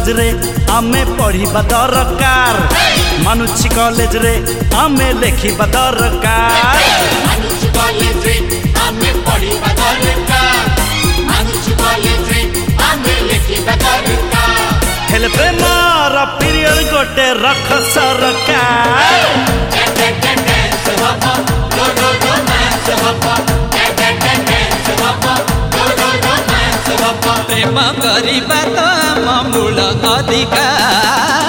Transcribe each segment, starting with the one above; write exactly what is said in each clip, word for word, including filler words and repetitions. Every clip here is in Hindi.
कॉलेज रे आमे पढ़िबा दरकार मानुछि कॉलेज रे आमे लेखिबा दरकार मानुछि कॉलेज रे आमे पढ़िबा दरकार मानुछि कॉलेज रे आमे लेखिबा दरकार हेले प्रेमर पीरियड गोटे रख सरकार प्रेम करिबा तो आम मूल अधिकार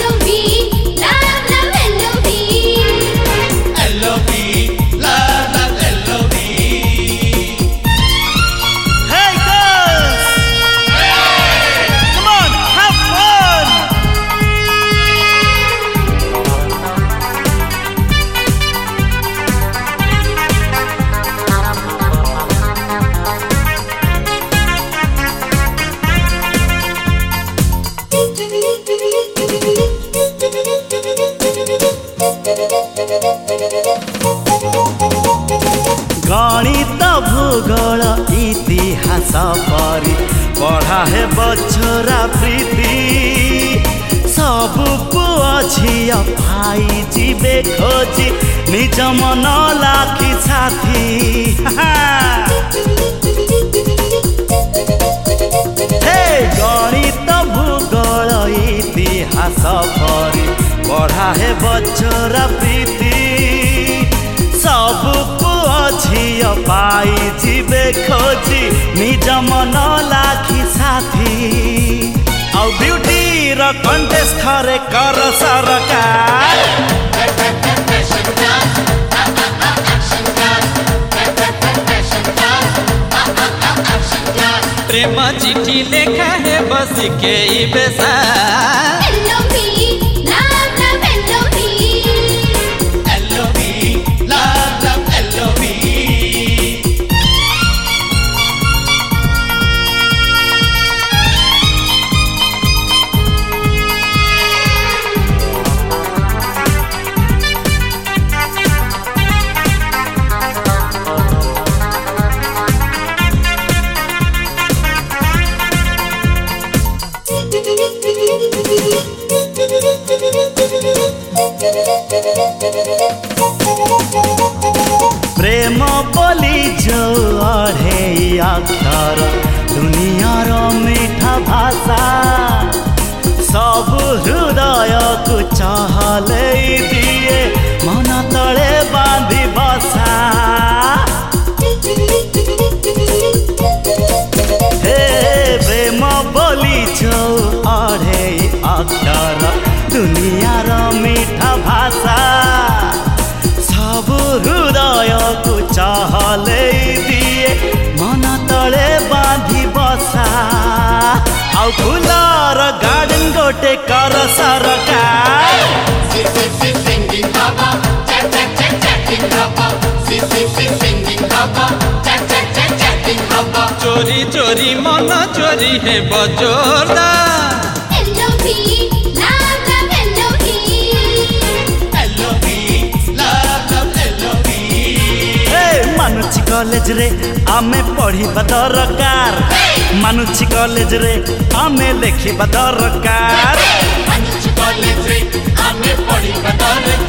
गणित भूगोल इतिहास परी पढ़ा है बछरा प्रीति सब पुआ झिया भाई जीवे खोजी निज मन लाखी साथी हे गणित भूगोल इतिहास परी पढ़ा है बछरा प्रीति सब पुआ झिया पाई जीवे खोजी निज मन लाखी साथी आउ ब्यूटी र कंटेस्ट थरे कर सरकार प्रेम चिट्ठी लेखा है बस के बेसा प्रेम बोली जो अढ़े अक्षर दुनियार मीठा भाषा सब हृदय को चहले दिए मन तले बांधी बसा हे प्रेम बोली जो अढ़े अक्षर दुनियार मीठा भाषा सब हृदय को चहले दिए मन तले बांधी बसा आउ फुलर गार्डन गोटे कर सरकार चोरी चोरी मन चोरी है बजोरदार मानुछि कॉलेज रे आमे पढ़िबा दरकार मानुछि कॉलेज रे आमे लेखिबा दरकार मानुछि कॉलेज रे आमे पढ़िबा दरकार।